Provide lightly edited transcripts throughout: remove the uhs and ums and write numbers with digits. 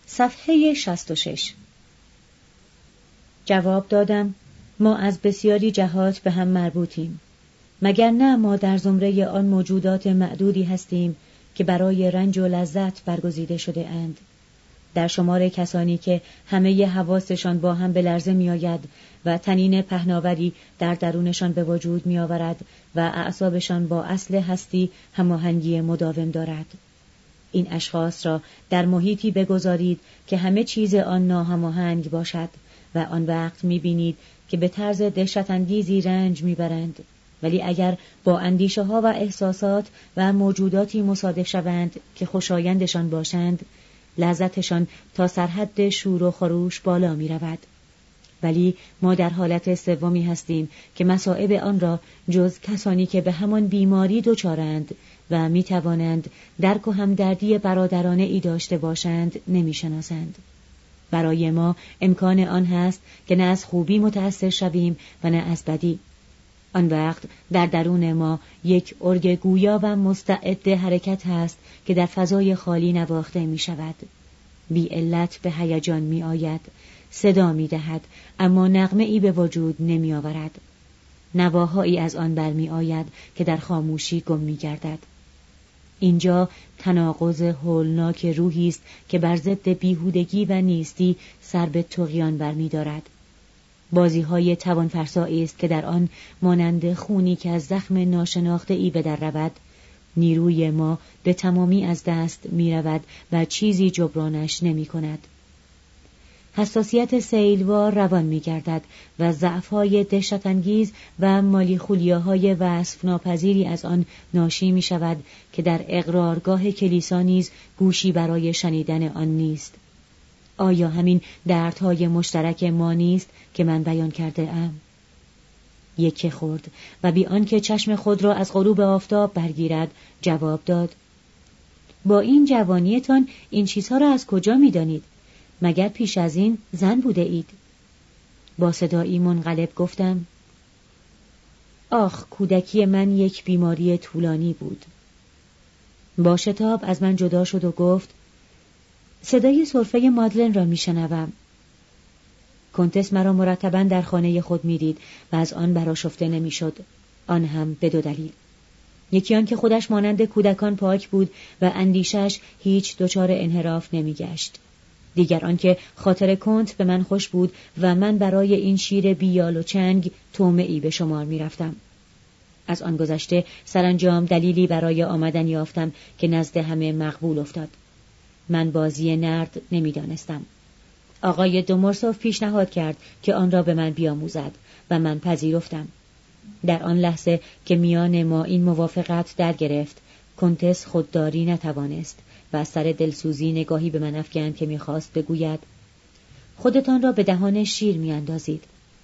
صفحه 66. جواب دادم: ما از بسیاری جهات به هم مربوطیم، مگر نه ما در زمره آن موجودات معدودی هستیم که برای رنج و لذت برگزیده شده اند. در شمار کسانی که همه حواسشان با هم به لرزه می آید و طنین پهناوری در درونشان به وجود می آورد و اعصابشان با اصل هستی هماهنگی مداوم دارد. این اشخاص را در محیطی بگذارید که همه چیز آن ناهماهنگ باشد و آن وقت می بینید که به طرز دهشت‌انگیزی رنج می برند. ولی اگر با اندیشه ها و احساسات و موجوداتی مصادف شوند که خوشایندشان باشند، لذتشان تا سرحد شور و خروش بالا می رود. ولی ما در حالت سومی هستیم که مصائب آن را جز کسانی که به همان بیماری دچارند و می توانند درک و همدردی برادرانه ای داشته باشند نمی شناسند. برای ما امکان آن هست که نه از خوبی متأثر شویم و نه از بدی. آن وقت در درون ما یک ارگ گویا و مستعد حرکت هست که در فضای خالی نواخته می شود. بی علت به هیجان می آید، صدا می دهد، اما نغمه ای به وجود نمی آورد. نواهایی از آن برمی آید که در خاموشی گم می گردد. اینجا تناقض هولناک روحی است که بر ضد بیهودگی و نیستی سر به طغیان برمی دارد. بازی‌های توان‌فرسایی است که در آن مانند خونی که از زخم ناشناخته ای به در رود، نیروی ما به تمامی از دست می رود و چیزی جبرانش نمی کند. حساسیت سیلوار روان می گردد و ضعف‌های دهشت‌انگیز و مالیخولیاهای وصف ناپذیری از آن ناشی می شود که در اقرارگاه کلیسا نیز گوشی برای شنیدن آن نیست. آیا همین دردهای مشترک ما نیست که من بیان کرده ام؟ یک خورد و بی آنکه چشم خود را از غروب آفتاب برگیرد جواب داد: با این جوانیتان این چیزها را از کجا می دانید؟ مگر پیش از این زن بوده اید؟ با صدایی منقلب گفتم: آخ، کودکی من یک بیماری طولانی بود. با شتاب از من جدا شد و گفت: صدای سرفه مادلن را میشنوم. کنتس مرا مرتباً در خانه خود میدید و از آن برآشفته نمیشد. آن هم به دو دلیل: یکی آن که خودش مانند کودکان پاک بود و اندیشش هیچ دچار انحراف نمیگشت. دیگر آن که خاطر کنت به من خوش بود و من برای این شیر بیال و چنگ طعمه‌ای به شمار میرفتم. از آن گذشته سرانجام دلیلی برای آمدن یافتم که نزد همه مقبول افتاد. من بازی نرد نمیدانستم. آقای دومورسوف پیشنهاد کرد که آن را به من بیاموزد و من پذیرفتم. در آن لحظه که میان ما این موافقت در گرفت، کنتس خودداری نتوانست و از سر دلسوزی نگاهی به من افکند که میخواست بگوید: خودتان را به دهان شیر میاندازید.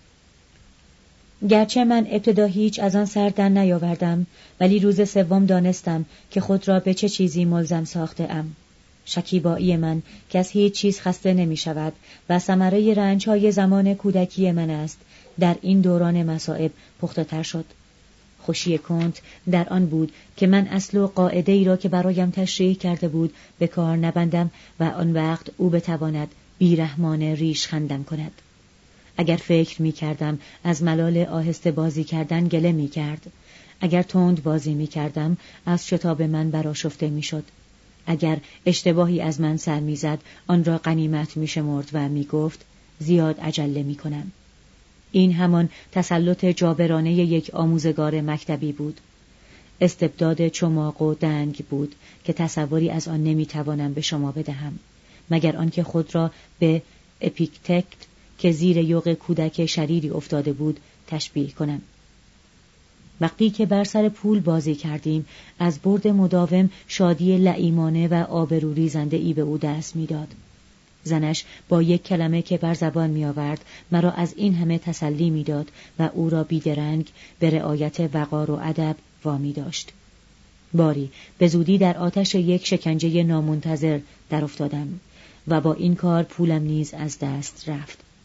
گرچه من ابتدا هیچ از آن سر در نیاوردم، ولی روز سوم دانستم که خود را به چه چیزی ملزم ساخته ام. شکیبایی من که از هیچ چیز خسته نمی شود و ثمره رنج‌های زمان کودکی من است، در این دوران مصائب پخته تر شد. خوشی کنت در آن بود که من اصل و قاعده ای را که برایم تشریح کرده بود به کار نبندم و آن وقت او بتواند بیرحمانه ریش خندم کند. اگر فکر می کردم از ملال آهسته بازی کردن گله می کرد. اگر تند بازی می کردم از شتاب من برآشفته می شد. اگر اشتباهی از من سر می زد آن را غنیمت می شمرد و می گفت: زیاد عجله می کنم. این همان تسلط جابرانه یک آموزگار مکتبی بود. استبداد چماق و دنگ بود که تصوری از آن نمی توانم به شما بدهم، مگر آنکه خود را به اپیکتت که زیر یوغ کودک شریری افتاده بود تشبیه کنم. وقتی که بر سر پول بازی کردیم، از برد مداوم شادی لئیمانه و آبروریزنده ای به او دست میداد. زنش با یک کلمه که بر زبان می آورد مرا از این همه تسلی می داد و او را بیدرنگ به رعایت وقار و ادب وامی داشت. باری به زودی در آتش یک شکنجه نامنتظر در افتادم و با این کار پولم نیز از دست رفت.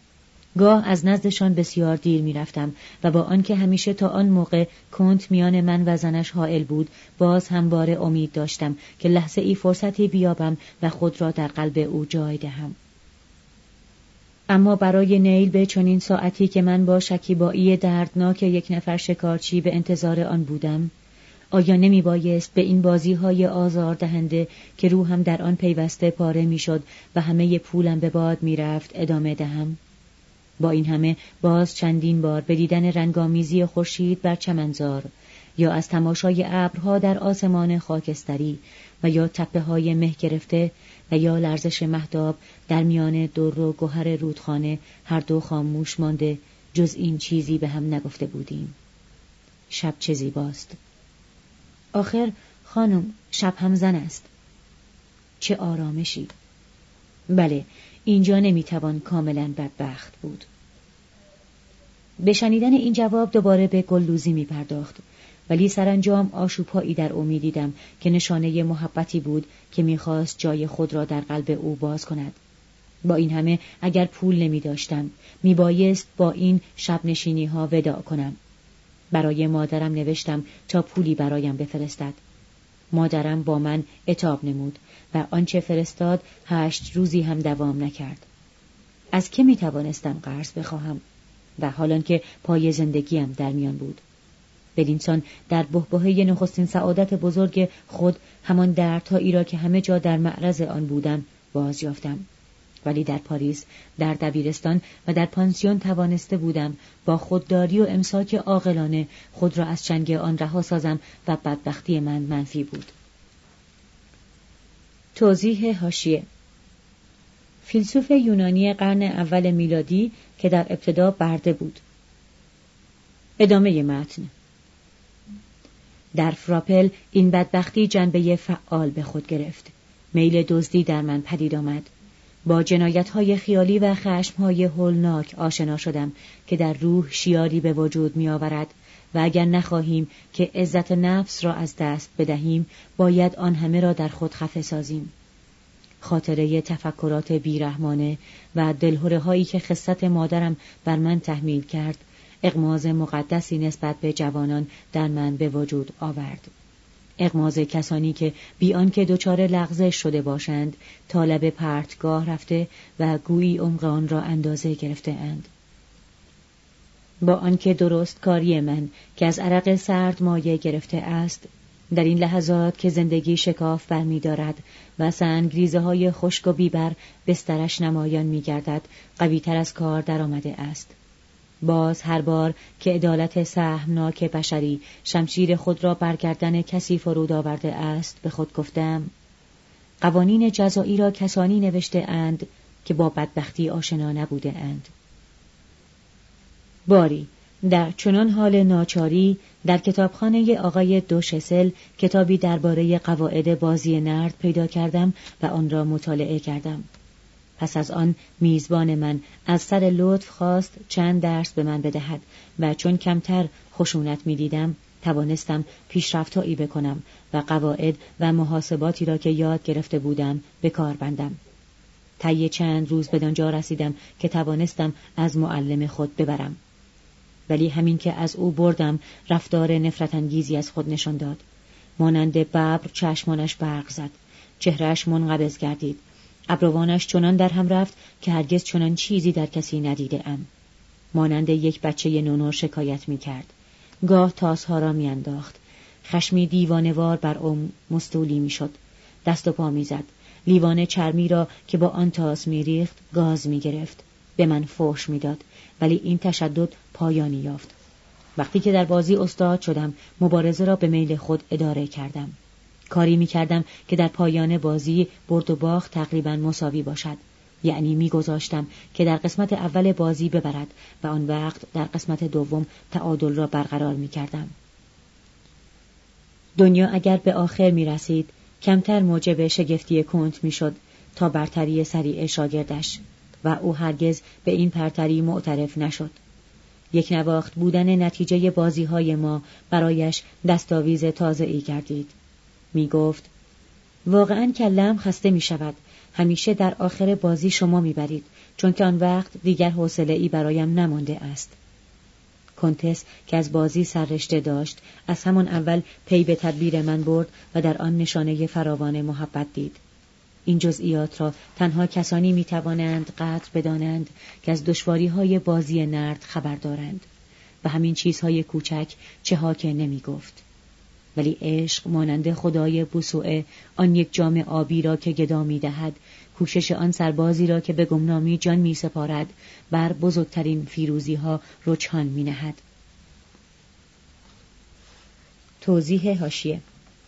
گاه از نزدشان بسیار دیر می رفتم و با آنکه همیشه تا آن موقع کنت میان من و زنش حائل بود، باز همواره امید داشتم که لحظه ای فرصتی بیابم و خود را در قلب او جای دهم. اما برای نیل به چنین ساعتی که من با شکیبایی دردناک یک نفر شکارچی به انتظار آن بودم، آیا نمی بایست به این بازی‌های آزاردهنده که روحم در آن پیوسته پاره می‌شد و همه پولم به باد می‌رفت ادامه دهم؟ با این همه باز چندین بار به دیدن رنگامیزی خورشید بر چمنزار، یا از تماشای ابرها در آسمان خاکستری و یا تپه‌های مه گرفته و یا لرزش مهتاب در میان در و گوهر رودخانه، هر دو خاموش مانده، جز این چیزی به هم نگفته بودیم: شب چه زیباست. آخر خانم، شب هم زن است. چه آرامشی. بله، اینجا نمیتوان کاملا بدبخت بود. به شنیدن این جواب دوباره به گلدوزی می پرداخت، ولی سرانجام آشوب‌هایی در او می دیدم که نشانه محبتی بود که می‌خواست جای خود را در قلب او باز کند. با این همه اگر پول نمی داشتم، می بایست با این شب نشینی ها وداع کنم. برای مادرم نوشتم تا پولی برایم بفرستد. مادرم با من عتاب نمود و آنچه فرستاد 8 روزی هم دوام نکرد. از که می توانستم قرض بخواهم؟ و حالان که پای زندگیم در میان بود. بدینسان در بحبوحه نخستین سعادت بزرگ خود همان دردهایی را که همه جا در معرض آن بودم باز یافتم. ولی در پاریس، در دبیرستان و در پانسیون توانسته بودم با خودداری و امساک عاقلانه خود را از چنگ آن رها سازم و بدبختی من منفی بود. توضیح حاشیه: فیلسوف یونانی قرن اول میلادی که در ابتدا برده بود. ادامه متن. در فراپل این بدبختی جنبه فعال به خود گرفت. میل دزدی در من پدید آمد. با جنایت‌های خیالی و خشم‌های هولناک آشنا شدم که در روح شیاری به وجود می‌آورد و اگر نخواهیم که عزت نفس را از دست بدهیم، باید آن همه را در خود خفه سازیم. خاطره تفکرات بیرحمانه و دلهره‌هایی که خست مادرم بر من تحمیل کرد، اغماض مقدسی نسبت به جوانان در من به وجود آورد. اغماض کسانی که بی آنکه دچار لغزش شده باشند طالب پرتگاه رفته و گویی عمق آن را اندازه گرفته اند. با آنکه درست کاری من که از عرق سرد مایه گرفته است، در این لحظات که زندگی شکاف برمی دارد و سنگریزه های خشک و بیبر بسترش نمایان می گردد، قوی تر از کار در آمده است. باز هر بار که عدالت سهمناک بشری شمشیر خود را بر گردن کسی فرود آورده است، به خود گفتم: قوانین جزایی را کسانی نوشته اند که با بدبختی آشنا نبوده اند. باری در چنان حال ناچاری در کتابخانه آقای دوشسل کتابی درباره قواعد بازی نرد پیدا کردم و آن را مطالعه کردم. پس از آن میزبان من از سر لطف خواست چند درس به من بدهد و چون کمتر خشونت می‌دیدم توانستم پیشرفت‌هایی بکنم و قواعد و محاسباتی را که یاد گرفته بودم به کار بندم. طی چند روز بدانجا رسیدم که توانستم از معلم خود ببرم. ولی همین که از او بردم رفتار نفرت انگیزی از خود نشان داد. مانند ببر چشمانش برق زد، چهرهش منقبض گردید، ابروانش چنان در هم رفت که هرگز چنان چیزی در کسی ندیده ام. مانند یک بچه نونو شکایت می کرد. گاه تاسها را می انداخت. خشمی دیوانوار بر او مستولی می شد. دست و پا می زد. لیوان چرمی را که با آن تاس می ریخت گاز می گرفت. به من فحش می داد. ولی این تشدد پایانی یافت. وقتی که در بازی استاد شدم، مبارزه را به میل خود اداره کردم. کاری می کردم که در پایان بازی برد و باخت تقریباً مساوی باشد. یعنی می گذاشتم که در قسمت اول بازی ببرد و آن وقت در قسمت دوم تعادل را برقرار می کردم. دنیا اگر به آخر می رسید، کمتر موجب شگفتی کنت می شد تا برتری سریع شاگردش و او هرگز به این برتری معترف نشد. یک نواخت بودن نتیجه بازی‌های ما برایش دستاویز تازه‌ای گردید. می گفت: واقعاً کلم خسته می شود همیشه در آخر بازی شما میبرید، چون که آن وقت دیگر حوصله‌ای برایم نمانده است. کنتس که از بازی سررشته داشت، از همان اول پی به تدبیر من برد و در آن نشانه فراوان محبت دید. این جزئیات را تنها کسانی میتوانند قدر بدانند که از دشواری‌های بازی نرد خبر دارند و همین چیزهای کوچک چه ها که نمی گفت. ولی عشق مانند خدای بوسوئه، آن یک جام آبی را که گدا می دهد، کوشش آن سربازی را که به گمنامی جان می سپارد، بر بزرگترین فیروزی ها رجحان می نهد. توضیح حاشیه: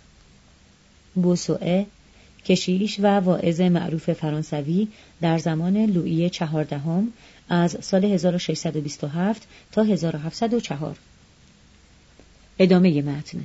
بوسوئه کشیش و واعظ معروف فرانسوی در زمان لویی 14 از سال 1627 تا 1704. ادامه متن.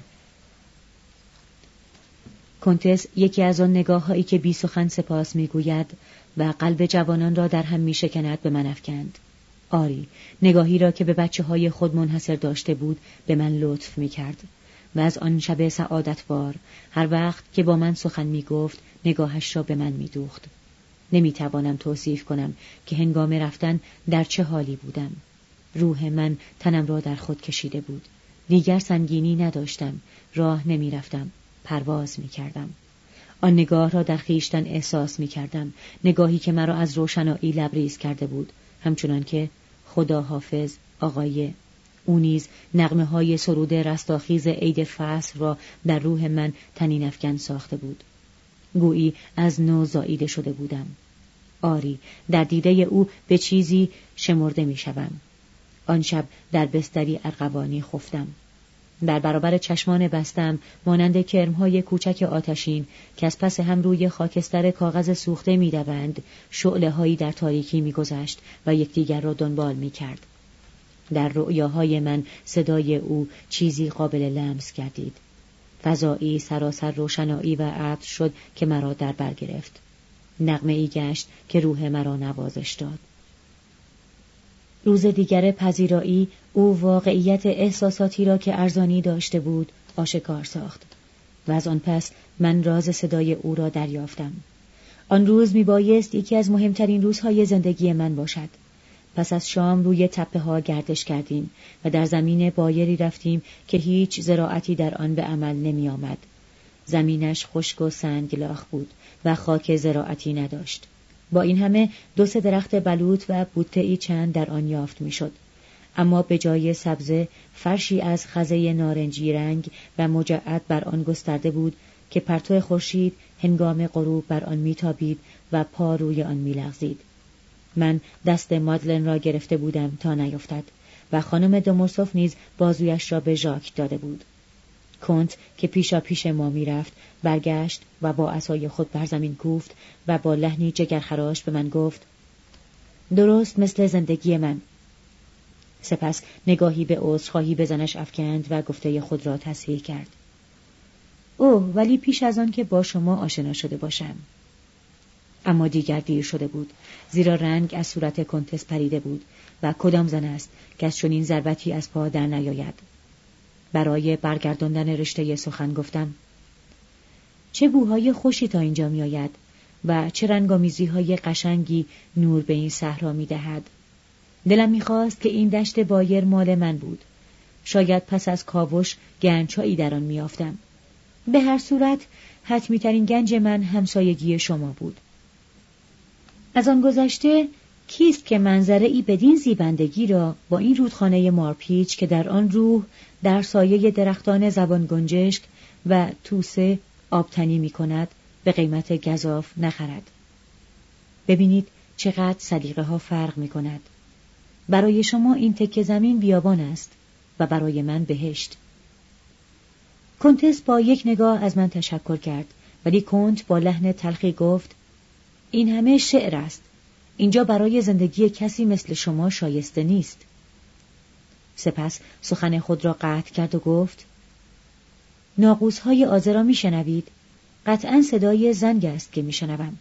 کنتس یکی از آن نگاه‌هایی که بی سخن سپاس می‌گوید و قلب جوانان را در هم می‌شکند به من افکند. آری، نگاهی را که به بچه‌های خود منحصر داشته بود به من لطف می‌کرد و از آن شب سعادتبار هر وقت که با من سخن می‌گفت نگاهش را به من می‌دوخت. نمی‌توانم توصیف کنم که هنگام رفتن در چه حالی بودم. روح من تنم را در خود کشیده بود. دیگر سنگینی نداشتم، راه نمی‌رفتم، پرواز می‌کردم. آن نگاه را در خویشتن احساس می‌کردم، نگاهی که مرا از روشنایی لبریز کرده بود، همچنان که خدا حافظ آقای. او نیز نغمه‌های سرود رستاخیز عید فصل را در روح من طنین افکن ساخته بود. گویی از نو زاییده شده بودم. آری، در دیده او به چیزی شمرده می‌شوم. آن شب در بستری ارغوانی خفتم. در برابر چشمان بستم مانند کرم‌های کوچک آتشین که از پس هم روی خاکستر کاغذ سوخته می‌دوند، شعله‌هایی در تاریکی می‌گذشت و یکدیگر را دنبال می‌کرد. در رؤیاهای من صدای او چیزی قابل لمس گردید. فضایی سراسر روشنایی و عطر شد که مرا در بر گرفت. نغمه‌ای گشت که روح مرا نوازش داد. روز دیگر پذیرایی او واقعیت احساساتی را که ارزانی داشته بود آشکار ساخت و از آن پس من راز صدای او را دریافتم. آن روز میبایست یکی از مهمترین روزهای زندگی من باشد. پس از شام روی تپه ها گردش کردیم و در زمین بایری رفتیم که هیچ زراعتی در آن به عمل نمی آمد. زمینش خشک و سنگلاخ بود و خاک زراعتی نداشت. با این همه 2 درخت بلوط و بوته‌ای چند در آن یافت میشد، اما به جای سبزه فرشی از خزه نارنجی رنگ و مجعد بر آن گسترده بود که پرتو خورشید هنگام غروب بر آن میتابید و پا روی آن میلغزید. من دست مادلن را گرفته بودم تا نیفتد و خانم دومورسوف نیز بازویش را به ژاک داده بود. کنت که پیشا پیش ما میرفت برگشت و با عصای خود بر زمین کوفت و با لحنی جگرخراش به من گفت: درست مثل زندگی من. سپس نگاهی به عذرخواهی به زنش افکند و گفته خود را تصحیح کرد: اوه، ولی پیش از آن که با شما آشنا شده باشم. اما دیگر دیر شده بود، زیرا رنگ از صورت کنتس پریده بود و کدام زن است که از چنین ضربتی از پا در نیاید. برای برگرداندن رشته سخن گفتم: چه بوهای خوشی تا اینجا می آید و چه رنگامیزی‌های قشنگی نور به این صحرا می دهد. دلم می خواست که این دشت بایر مال من بود. شاید پس از کاوش گنج‌هایی در آن می یافتم. به هر صورت حتمی ترین گنج من همسایگی شما بود. از آن گذشته کیست که منظره‌ای بدین زیبندگی را با این رودخانه مارپیچ که در آن روح در سایه درختان زبان گنجشک و توسه آبتنی می کند به قیمت گزاف نخرد؟ ببینید چقدر سلیقه ها فرق می کند. برای شما این تکه زمین بیابان است و برای من بهشت. کنتس با یک نگاه از من تشکر کرد، ولی کنت با لحن تلخی گفت: این همه شعر است. اینجا برای زندگی کسی مثل شما شایسته نیست. سپس سخن خود را قطع کرد و گفت: ناقوس‌های آذر را می‌شنوید؟ قطعاً صدای زنگ است که می‌شنوم.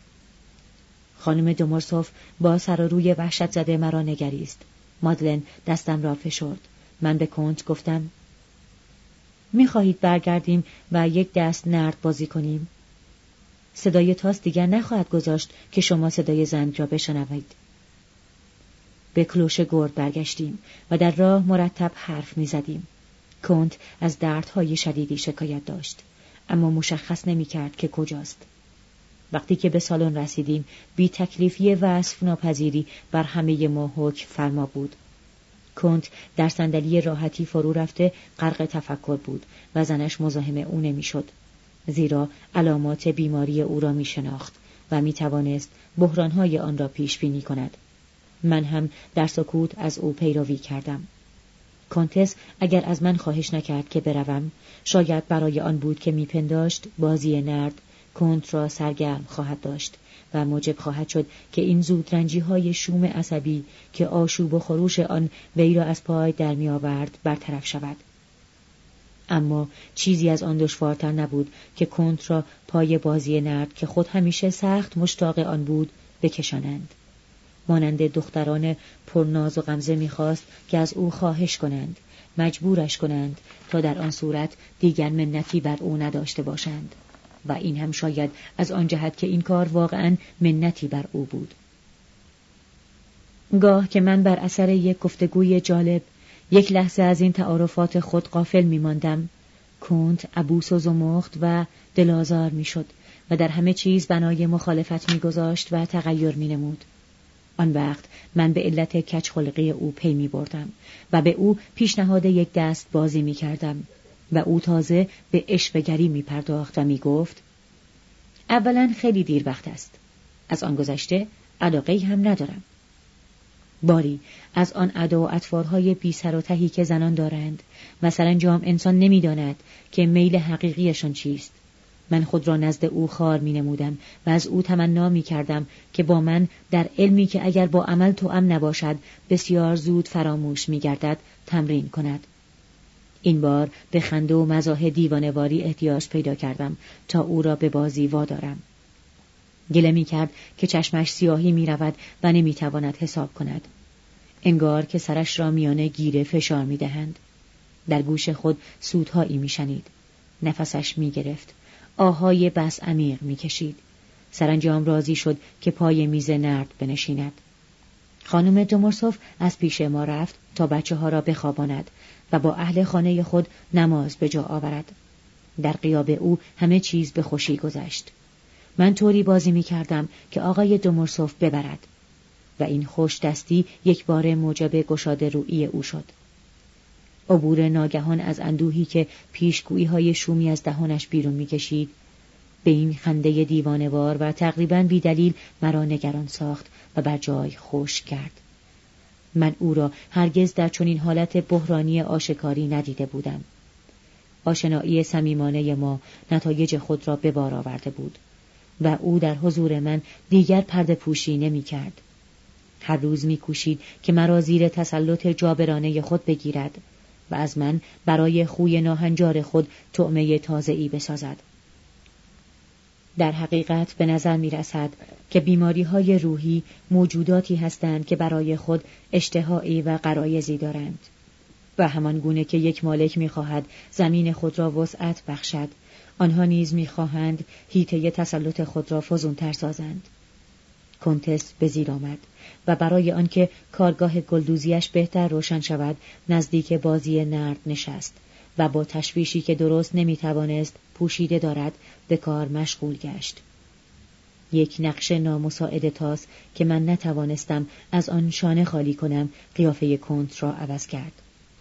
خانم دومورسوف با سر و روی وحشت زده مرا نگریست. مادلن دستم را فشرد. من به کنت گفتم: می‌خواهید برگردیم و یک دست نرد بازی کنیم؟ صدای تاس دیگر نخواهد گذاشت که شما صدای زنگ را بشنوید. به کلوش گرد برگشتیم و در راه مرتب حرف می‌زدیم. کنت از دردهای شدیدی شکایت داشت، اما مشخص نمی‌کرد که کجاست. وقتی که به سالن رسیدیم، بی تکلیفی وصف ناپذیری بر همه ما حکم فرما بود. کنت در صندلی راحتی فرو رفته غرق تفکر بود و زنش مزاحم او نمی‌شد، زیرا علامات بیماری او را می‌شناخت و می‌توانست بحران‌های آن را پیش بینی کند. من هم در سکوت از او پیروی کردم. کنتس اگر از من خواهش نکرد که بروم، شاید برای آن بود که میپنداشت بازی نرد کنت را سرگرم خواهد داشت و موجب خواهد شد که این زودرنجی‌های شوم عصبی که آشوب و خروش آن وی را از پای در می‌آورد برطرف شود. اما چیزی از آن دشوارتر نبود که کنت را پای بازی نرد که خود همیشه سخت مشتاق آن بود بکشانند. مانند دختران پرناز و غمزه می‌خواست که از او خواهش کنند، مجبورش کنند تا در آن صورت دیگر منتی بر او نداشته باشند، و این هم شاید از آن جهت که این کار واقعاً منتی بر او بود. گاه که من بر اثر یک گفتگوی جالب یک لحظه از این تعارفات خود غافل می‌ماندم، کنت عبوس و زمخت و دل‌آزار می‌شد و در همه چیز بنای مخالفت می‌گذاشت و تغییر می‌نمود. آن وقت من به علت کج‌خلقی او پی می‌بردم و به او پیشنهاد یک دست بازی می‌کردم و او تازه به عشوه‌گری می‌پرداخت و می‌گفت: اولاً خیلی دیر وقت است، از آن گذشته علاقه‌ای هم ندارم. باری از آن ادا و اطوارهای بی سر و تهی که زنان دارند و سرانجام انسان نمی‌داند که میل حقیقیشان چیست. من خود را نزد او خوار می‌نمودم و از او تمنا می‌کردم که با من در علمی که اگر با عمل توأم نباشد بسیار زود فراموش می‌گردد تمرین کند. این بار به خنده و مزاح دیوانه‌واری احتیاج پیدا کردم تا او را به بازی وادارم. گله می‌کرد که چشمش سیاهی می‌رود و نمی‌تواند حساب کند. انگار که سرش را میانه گیره فشار می‌دهند. در گوش خود سودهایی می‌شنید. نفسش می‌گرفت. آهای بس عمیق می‌کشید. سرانجام راضی شد که پای میز نرد بنشیند. خانم دومورسوف از پیش ما رفت تا بچه‌ها را بخواباند و با اهل خانه خود نماز به جا آورد. در غیاب او همه چیز به خوشی گذشت. من طوری بازی می‌کردم که آقای دومورسوف ببرد و این خوش دستی یک بار موجب گشاده رویی او شد. عبور ناگهان از اندوهی که پیشگویی‌های شومی از دهانش بیرون می‌کشید، به این خنده دیوانه‌وار و تقریباً بی‌دلیل مرا نگران ساخت و بر جای خشک کرد. من او را هرگز در چنین حالت بحرانی آشکاری ندیده بودم. آشنایی صمیمانه ما نتایج خود را به بار آورده بود و او در حضور من دیگر پرده پوشی نمی کرد. هر روز می کوشید که مرا زیر تسلط جابرانه خود بگیرد و از من برای خوی ناهنجار خود طعمه تازه‌ای بسازد. در حقیقت به نظر می رسد که بیماری‌های روحی موجوداتی هستند که برای خود اشتهایی و غرایزی دارند و همان گونه که یک مالک می خواهد زمین خود را وسعت بخشد، آنها نیز می خواهند حیطه تسلط خود را فزونتر سازند. کنتس به زیر آمد و برای آنکه کارگاه گلدوزیش بهتر روشن شود نزدیک بازی نرد نشست و با تشویشی که درست نمیتوانست پوشیده دارد به کار مشغول گشت. یک نقش نامساعد تاس که من نتوانستم از آن شانه خالی کنم قیافه کنت را عوض کرد.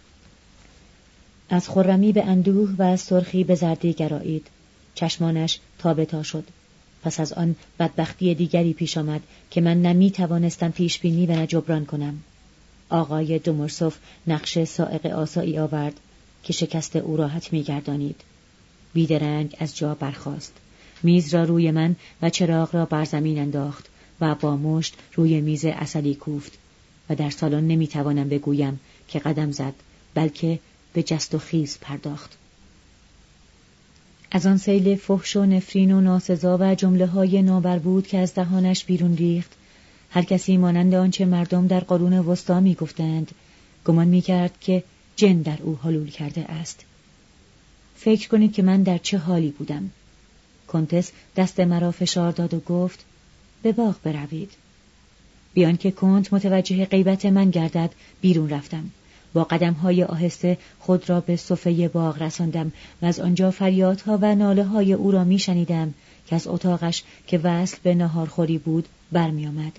از خرمی به اندوه و از سرخی به زردی گرایید. چشمانش تابتا شد. پس از آن بدبختی دیگری پیش آمد که من نمی توانستم پیش بینی و نه جبران کنم. آقای دومورسوف نقش سائق آسایی آورد که شکست او را حتمی گردانید. بیدرنگ از جا برخاست. میز را روی من و چراغ را بر زمین انداخت و با مشت روی میز عسلی کوفت و در سالن نمی توانم بگویم که قدم زد، بلکه به جست و خیز پرداخت. از آن سیل فحش و نفرین و ناسزا و جمله‌های نابربود که از دهانش بیرون ریخت، هر کسی مانند آنچه مردم در قرون وسطی می‌گفتند گمان می‌کرد که جن در او حلول کرده است. فکر کنید که من در چه حالی بودم. کنتس دست مرا فشار داد و گفت به باغ بروید. بیان که کنت متوجه غیبت من گردد بیرون رفتم. با قدم‌های آهسته خود را به صفه باغ رساندم و از آنجا فریادها و ناله‌های او را می‌شنیدم که از اتاقش که وصل به ناهارخوری بود برمی آمد.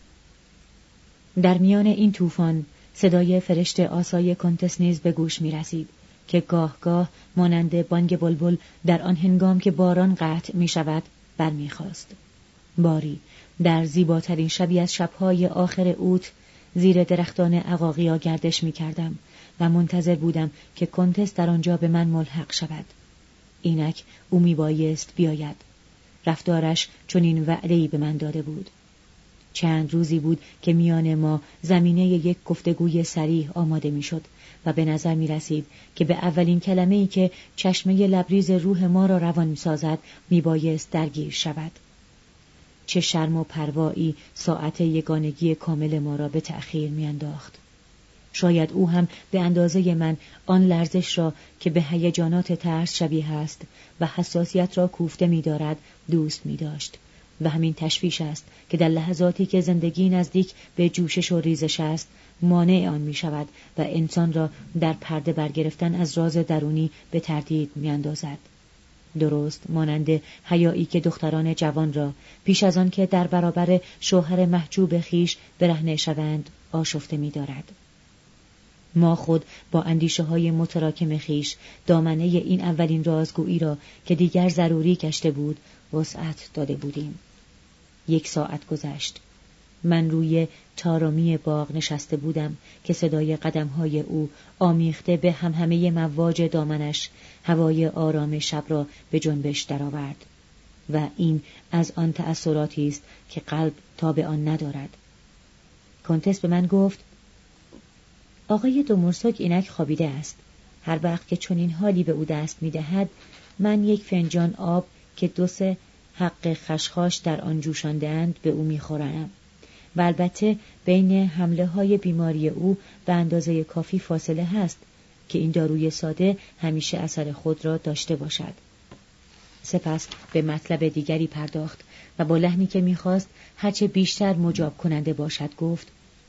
در میان این طوفان صدای فرشت آسای کنتس نیز به گوش می رسید که گاه گاه مانند بانگ بلبل در آن هنگام که باران قطع می شود برمی خواست. باری در زیباترین شبی از شبهای آخر اوت زیر درختان عقاقیا گردش می کردم و منتظر بودم که کنتس در آنجا به من ملحق شود. اینک او می بایست بیاید. رفتارش چنین وعده‌ای به من داده بود. چند روزی بود که میان ما زمینه یک گفتگوی صریح آماده میشد و به نظر می رسید که به اولین کلمه‌ای که چشمه لبریز روح ما را روان می سازد می بایست درگیر شود. چه شرم و پروایی ساعت یگانگی کامل ما را به تأخیر می انداخت. شاید او هم به اندازه من آن لرزش را که به هیجانات ترس شبیه است و حساسیت را کوفته می دارد دوست می داشت و همین تشویش است که در لحظاتی که زندگی نزدیک به جوشش و ریزش است مانع آن می شود و انسان را در پرده برگرفتن از راز درونی به تردید می اندازد. درست مانند حیایی که دختران جوان را پیش از آن که در برابر شوهر محجوب خیش برهنه شوند آشفته می دارد. ما خود با اندیشه های متراکم خیش دامنه این اولین رازگویی را که دیگر ضروری گشته بود وسعت داده بودیم. 1 ساعت گذشت. من روی چارمی باغ نشسته بودم که صدای قدم‌های او آمیخته به همهمه مواج دامنش هوای آرام شب را به جنبش درآورد و این از آن تأثیراتی است که قلب تاب آن ندارد. کنتس به من گفت آقای دومورسوک اینک خوابیده است. هر وقت که چنین حالی به او دست می‌دهد من 1 فنجان آب که 2 حق خشخاش در آن جوشانده‌اند به او می‌خورانم و البته بین حمله های بیماری او به اندازه کافی فاصله هست که این داروی ساده همیشه اثر خود را داشته باشد. سپس به مطلب دیگری پرداخت و با لحنی که می‌خواست هرچه بیشتر مجاب کننده باشد گفت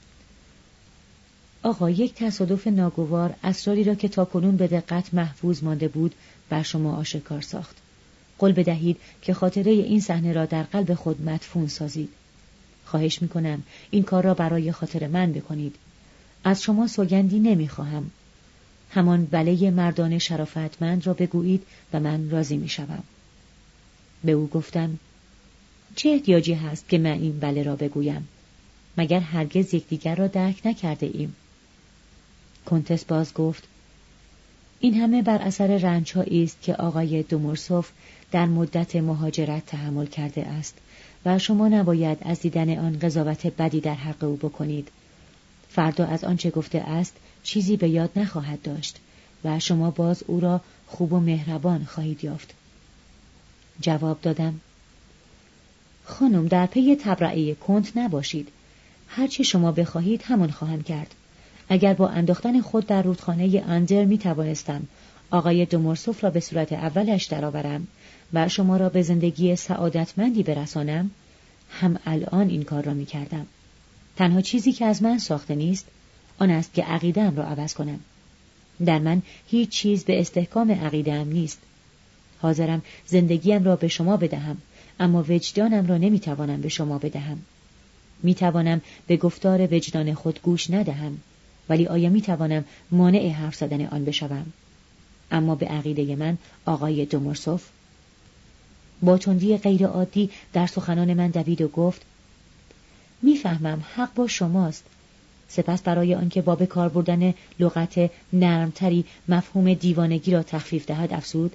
آقا 1 تصادف ناگوار اسراری را که تاکنون به دقت محفوظ مانده بود بر شما آشکار ساخت. قول بدهید که خاطره این صحنه را در قلب خود مدفون سازید. خواهش می‌کنم این کار را برای خاطر من بکنید. از شما سوگندی نمی‌خواهم. همان بله مردانه شرافتمند را بگویید و من راضی می‌شوم. به او گفتم چه احتیاجی هست که من این بله را بگویم؟ مگر هرگز یکدیگر را درک نکرده ایم؟ کنتس باز گفت این همه بر اثر رنج‌هایی است که آقای دومورسوف در مدت مهاجرت تحمل کرده است و شما نباید از دیدن آن قضاوت بدی در حق او بکنید. فردا از آنچه گفته است چیزی به یاد نخواهد داشت و شما باز او را خوب و مهربان خواهید یافت. جواب دادم خانم در پی تبرئه کنت نباشید. هرچی شما بخواهید همان خواهم کرد. اگر با انداختن خود در رودخانه اندر می توانستم آقای دومورسوف را به صورت اولش درآورم و شما را به زندگی سعادتمندی برسانم هم الان این کار را می کردم. تنها چیزی که از من ساخته نیست آن است که عقیده‌ام را عوض کنم. در من هیچ چیز به استحکام عقیده‌ام نیست. حاضرم زندگیم را به شما بدهم اما وجدانم را نمی توانم به شما بدهم. می توانم به گفتار وجدان خود گوش ندهم ولی آیا می توانم مانع حرف زدن آن بشوم؟ اما به عقیده من آقای دومورسوف با تندی غیر عادی در سخنان من دوید و گفت میفهمم حق با شماست. سپس برای آنکه با به کار بردن لغت نرمتری مفهوم دیوانگی را تخفیف دهد افزود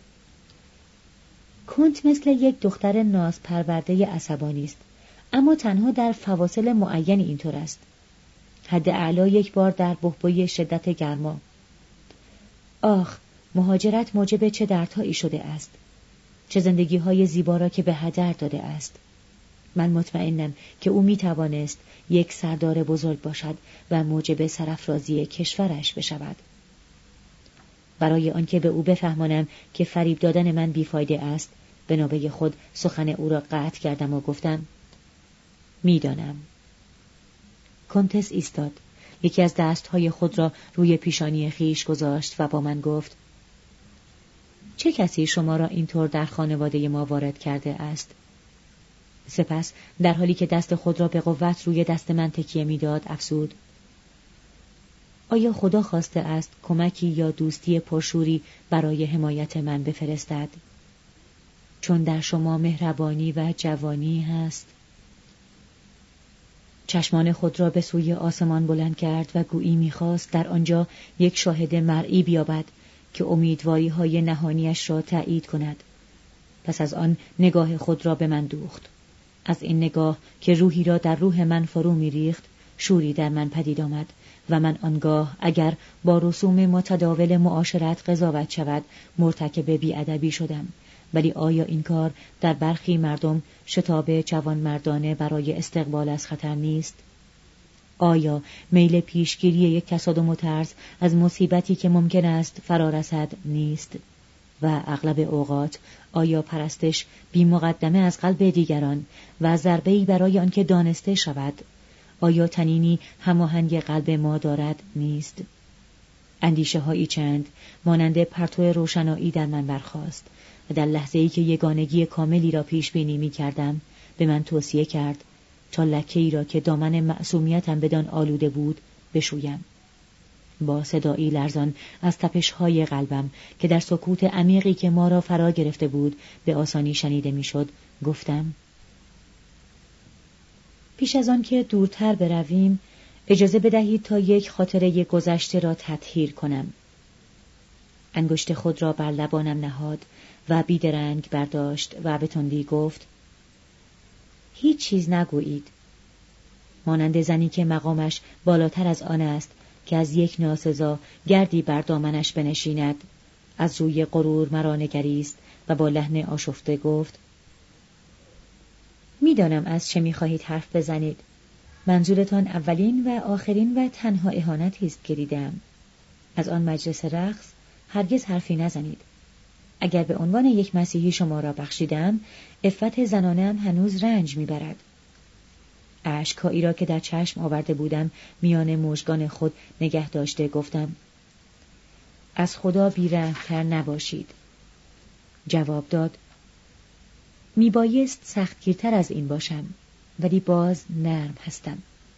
کنت مثل 1 دختر ناز پرورده عصبانی است اما تنها در فواصل معین اینطور است. حد اعلا 1 بار در بحبوحی شدت گرما. آخ مهاجرت موجب چه دردهایی شده است. چه زندگی‌های زیبا را که به هدر داده است. من مطمئنم که او می توانست 1 سردار بزرگ باشد و موجب سرافرازی کشورش بشود. برای آنکه به او بفهمانم که فریب دادن من بیفایده است به نوبه خود سخن او را قطع کردم و گفتم میدانم. کنتس ایستاد، یکی از دستهای خود را روی پیشانی خیش گذاشت و با من گفت چه کسی شما را اینطور در خانواده ما وارد کرده است؟ سپس در حالی که دست خود را به قوت روی دست من تکیه می‌داد افسود آیا خدا خواسته است کمکی یا دوستی پرشوری برای حمایت من بفرستد؟ چون در شما مهربانی و جوانی هست. چشمان خود را به سوی آسمان بلند کرد و گویی می‌خواست در آنجا یک شاهد مرئی بیابد که امیدواری‌های نهانیش را تأیید کند. پس از آن نگاه خود را به من دوخت. از این نگاه که روحی را در روح من فرو می‌ریخت، شوری در من پدید آمد و من آنگاه اگر با رسوم متداول معاشرت قضاوت شود مرتکب بی‌ادبی شدم. ولی آیا این کار در برخی مردم شتاب جوانمردانه برای استقبال از خطر نیست؟ آیا میل پیشگیری یک تصادم و ترس از مصیبتی که ممکن است فرا رسد نیست؟ و اغلب اوقات آیا پرستش بی مقدمه از قلب دیگران و ضربه‌ای برای آنکه دانسته شود، آیا تنینی هماهنگ قلب ما دارد نیست؟ اندیشه هایی چند مانند پرتو روشنایی در من برخاست و در لحظه‌ای که یگانگی کاملی را پیش بینی می‌کردم به من توصیه کرد تا لکه‌ای را که دامن معصومیتم بدان آلوده بود بشویم. با صدایی لرزان از تپش‌های قلبم که در سکوت عمیقی که ما را فرا گرفته بود به آسانی شنیده می‌شد گفتم پیش از آن که دورتر برویم اجازه بدهید تا یک خاطره گذشته را تطهیر کنم. انگشت خود را بر لبانم نهاد و بیدرنگ برداشت و به تندی گفت هیچ چیز نگویید. مانند زنی که مقامش بالاتر از آن است که از یک ناسزا گردی بر دامنش بنشیند، از روی غرور مرا نگریست و با لحن آشفته گفت میدانم از چه می‌خواهید حرف بزنید. منظورتان اولین و آخرین و تنها اهانتی است که دیدم. از آن مجلس رقص هرگز حرفی نزنید. اگر به عنوان یک مسیحی شما را بخشیدم، عفت زنانه‌ام هنوز رنج می‌برد. اشک‌هایی را که در چشم آورده بودم میان مژگان خود نگه داشته گفتم از خدا بی‌رحم‌تر نباشید. جواب داد میبایست سختگیرتر از این باشم، ولی باز نرم هستم.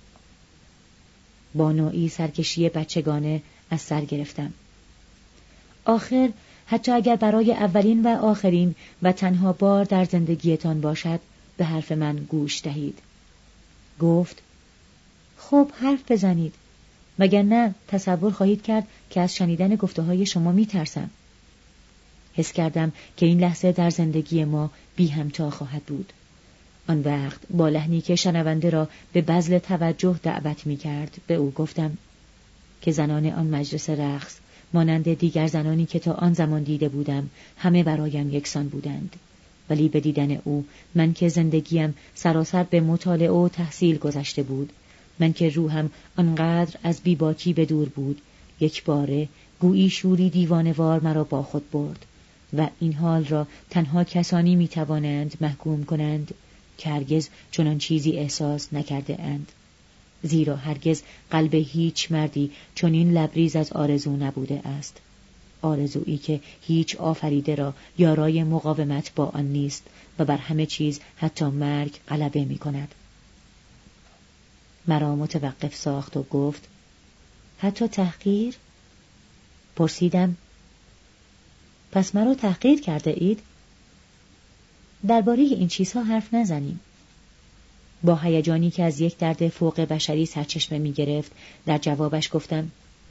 با نوعی سرکشی بچگانه از سر گرفتم. آخر حتی اگر برای اولین و آخرین و تنها بار در زندگیتان باشد به حرف من گوش دهید. گفت خب حرف بزنید، مگر نه تصور خواهید کرد که از شنیدن گفته‌های شما میترسم. حس کردم که این لحظه در زندگی ما بی همتا خواهد بود. آن وقت با لحنی که شنونده را به بذل توجه دعوت می کرد به او گفتم که زنان آن مجلس رقص مانند دیگر زنانی که تا آن زمان دیده بودم همه برایم یکسان بودند، ولی به دیدن او من که زندگیم سراسر به مطالعه و تحصیل گذشته بود، من که روحم آنقدر از بیباکی به دور بود، یک باره گویی شوری دیوانه‌وار مرا با خود برد و این حال را تنها کسانی می توانند محکوم کنند که هرگز چنان چیزی احساس نکرده اند. زیرا هرگز قلب هیچ مردی چنین لبریز از آرزو نبوده است. آرزویی که هیچ آفریده را یارای مقاومت با آن نیست و بر همه چیز حتی مرگ غلبه می کند. مرا متوقف ساخت و گفت حتی تحقیر؟ پرسیدم پس مرا تحقیر کرده اید؟ درباره این چیزها حرف نزنیم. با هیجانی که از یک درد فوق بشری سرچشمه می گرفت در جوابش گفتم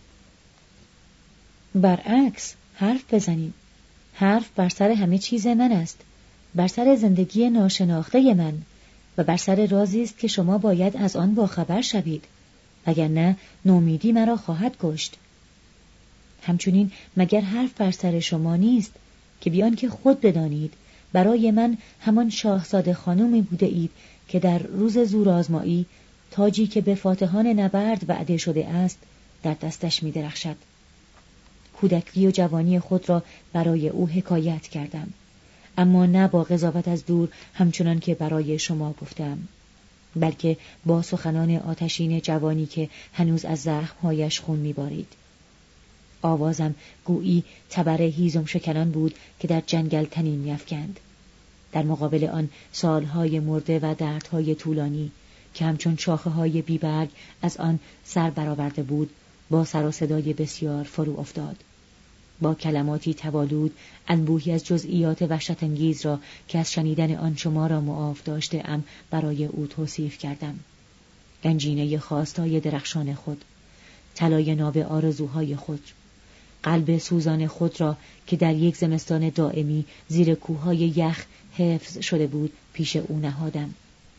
برعکس حرف بزنیم. حرف بر سر همه چیز من است، بر سر زندگی ناشناخته من و بر سر رازی است که شما باید از آن باخبر شوید، وگرنه نومیدی مرا خواهد کشت. همچنین مگر حرف بر سر شما نیست که بیان که خود بدانید برای من همان شاهزاده خانومی بوده اید که در روز زورآزمایی تاجی که به فاتحان نبرد وعده شده است در دستش می درخشد. کودکی و جوانی خود را برای او حکایت کردم. اما نه با قضاوت از دور همچنان که برای شما گفتم، بلکه با سخنان آتشین جوانی که هنوز از زخمهایش خون می‌بارید. آوازم گویی تبر هیزم شکنان بود که در جنگل تنین می‌افکند. در مقابل آن سالهای مرده و دردهای طولانی که همچون شاخه‌های بیبرگ از آن سر برآورده بود، با سر و صدای بسیار فرو افتاد. با کلماتی توالود انبوهی از جزئیات وحشت‌انگیز را که از شنیدن آن شما را معاف داشته‌ام برای او توصیف کردم. گنجینه خواستای درخشان خود، طلای ناب آرزوهای خود، قلب سوزان خود را که در یک زمستان دائمی زیر کوههای یخ حفظ شده بود پیش او نهادم.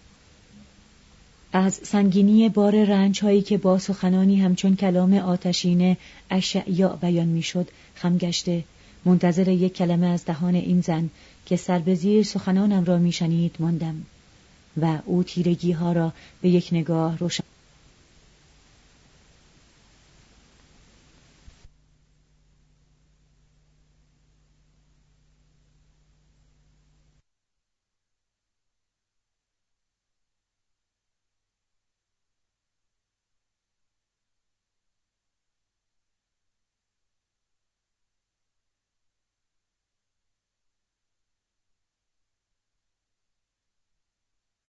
از سنگینی بار رنج‌هایی که با سخنانی همچون کلام آتشین اشعیا بیان می‌شد خم گشته، منتظر یک کلمه از دهان این زن که سر به زیر سخنانم را می‌شنید ماندم و او تیرگی‌ها را به یک نگاه روشن